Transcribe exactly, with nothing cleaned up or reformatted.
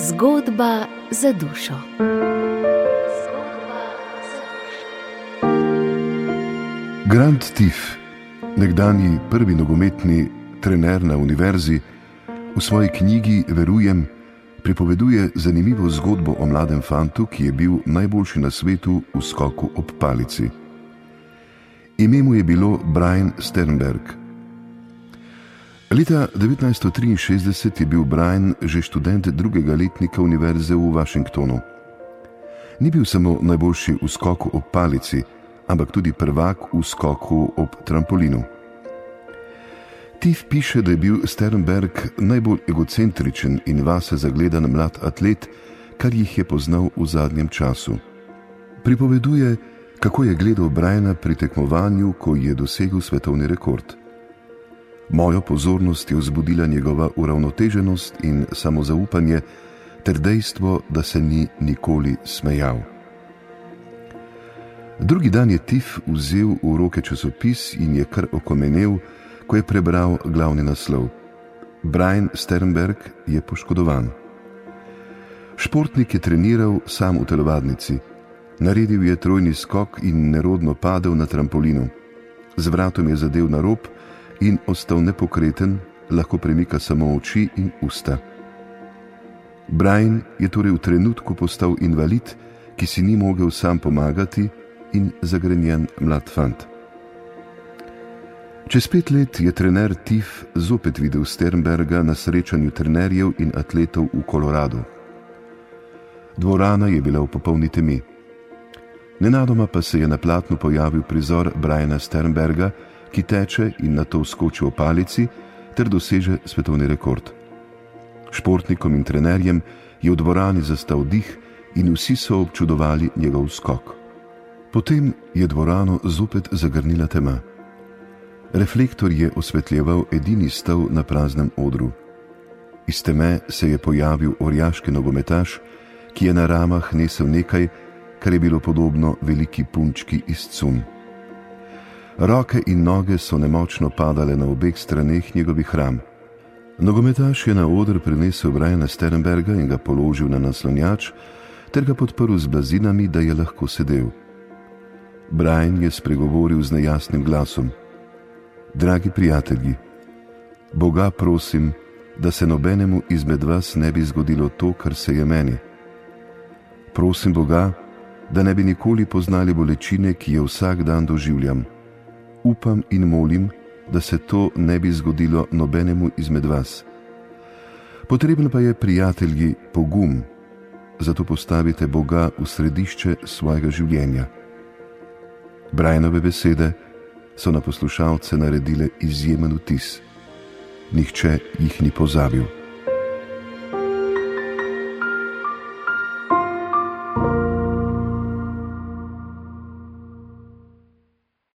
Zgodba za dušo. Grant Teaff, nekdanji prvi nogometni trener na univerzi, v svoji knjigi Verujem pripoveduje zanimivo zgodbo o mladem fantu, ki je bil najboljši na svetu v skoku ob palici. Ime mu je bilo Brian Sternberg. Leta devetnajststo triinšestdeset je bil Brian že študent drugega letnika univerze v Washingtonu. Ni bil samo najboljši v skoku ob palici, ampak tudi prvak v skoku ob trampolinu. Teaff piše, da je bil Sternberg najbolj egocentričen in vase zagledan mlad atlet, kar jih je poznal v zadnjem času. Pripoveduje, kako je gledal Briana pri tekmovanju, ko je dosegel svetovni rekord. Mojo pozornost je vzbudila njegova uravnoteženost in samozaupanje ter dejstvo, da se ni nikoli smejal. Drugi dan je Teaff vzel v roke časopis in je kar okomenel, ko je prebral glavni naslov: Brian Sternberg je poškodovan. Športnik je treniral sam v telovadnici. Naredil je trojni skok in nerodno padel na trampolinu. Z vratom je zadel na rob in ostal nepokreten, lahko premika samo oči in usta. Brian je torej v trenutku postal invalid, ki si ni mogel sam pomagati, in zagrenjen mlad fant. Čez pet let je trener Teaff zopet videl Sternberga na srečanju trenerjev in atletov v Koloradu. Dvorana je bila v popolni temi. Nenadoma pa se je na platnu pojavil prizor Briana Sternberga, ki teče in nato skoči v palici ter doseže svetovni rekord. Športnikom in trenerjem je v dvorani zastal dih in vsi so občudovali njegov skok. Potem je dvorano zopet zagrnila tema. Reflektor je osvetljeval edini stol na praznem odru. Iz teme se je pojavil orjaški nogometaš, ki je na ramah nesel nekaj, kar je bilo podobno veliki punčki iz cunj. Roke in noge so nemočno padale na obeh straneh njegovih ram. Nogometaš je na oder prinesel Briana Sternberga in ga položil na naslonjač ter ga podprl z blazinami, da je lahko sedel. Brian je spregovoril z nejasnim glasom: Dragi prijatelji, Boga prosim, da se nobenemu izmed vas ne bi zgodilo to, kar se je meni. Prosim Boga, da ne bi nikoli poznali bolečine, ki jo vsak dan doživljam. Upam in molim, da se to ne bi zgodilo nobenemu izmed vas. Potreben pa je, prijatelji, pogum, zato postavite Boga v središče svojega življenja. Brianove besede so na poslušalce naredile izjemen vtis. Nihče jih ni pozabil.